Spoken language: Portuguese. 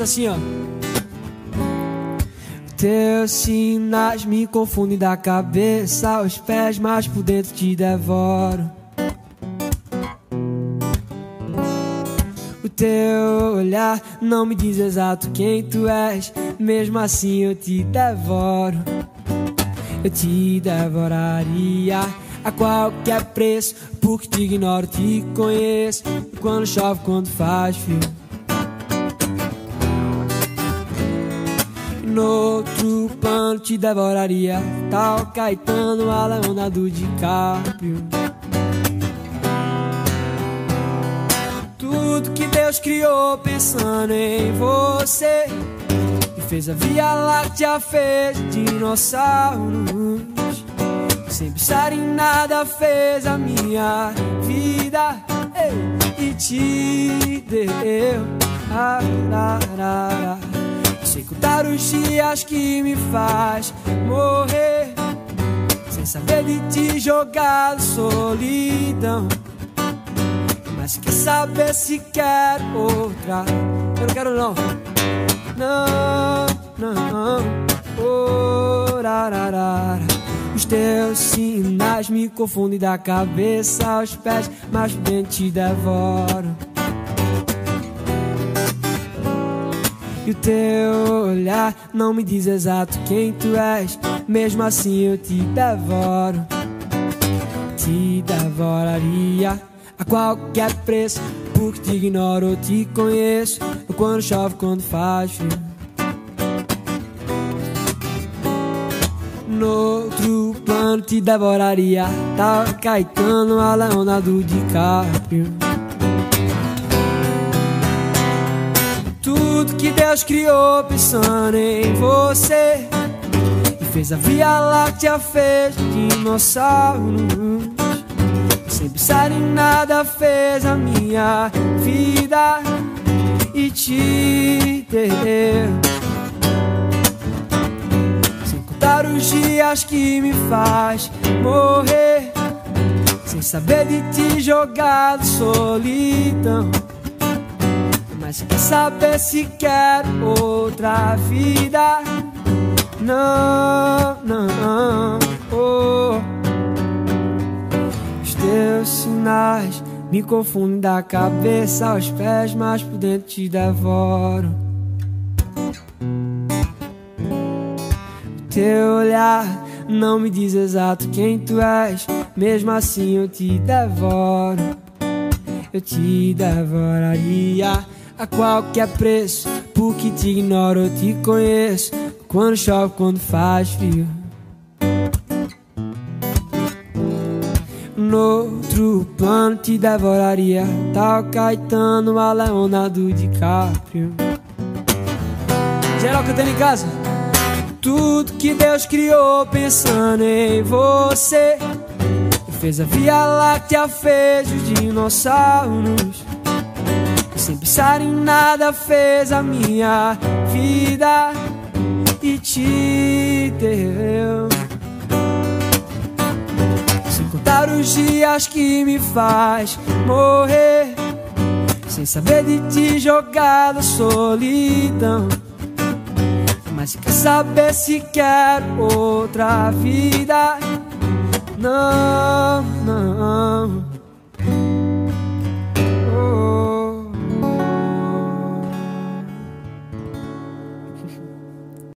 canta assim, ó. Teus sinais me confundem da cabeça aos pés, mas por dentro te devoro. O teu olhar não me diz exato quem tu és, mesmo assim eu te devoro. Eu te devoraria a qualquer preço, porque te ignoro, te conheço. E quando chove, quando faz frio, no outro plano te devoraria, tal Caetano, a Leona do DiCaprio. Tudo que Deus criou pensando em você, e fez a Via Láctea, fez dinossauros. Sem pensar em nada fez a minha vida, ei, e te deu. Sei contar os dias que me faz morrer, sem saber de ti jogar solidão. Mas quer saber se quer outra? Eu não quero não. Não. Oh, rararara. Os teus sinais me confundem da cabeça aos pés, mas por dentro te devoro. E o teu olhar não me diz exato quem tu és, mesmo assim eu te devoro. Te devoraria a qualquer preço, porque te ignoro ou te conheço. Quando chove, quando faz frio, no outro plano te devoraria, tal Caetano, a Leona do DiCaprio. Tudo que Deus criou pensando em você, e fez a Via Láctea, fez dinossauros. Sem pensar em nada fez a minha vida, e te deu. Sem contar os dias que me faz morrer, sem saber de ti jogado solidão. Mas quer saber se quer outra vida? Não, oh. Os teus sinais me confundem da cabeça aos pés, mas por dentro te devoro. O teu olhar não me diz exato quem tu és, mesmo assim eu te devoro. Eu te devoraria a qualquer preço, porque te ignoro ou te conheço. Quando chove, quando faz frio, no outro plano te devoraria, tal Caetano, a Leona do DiCaprio. Geral cantando em casa. Tudo que Deus criou pensando em você, e fez a Via Láctea, fez os dinossauros. Sem pensar em nada fez a minha vida, e te deu. Sem contar os dias que me faz morrer, sem saber de ti jogada solidão. Mas quer saber se quer outra vida? Não.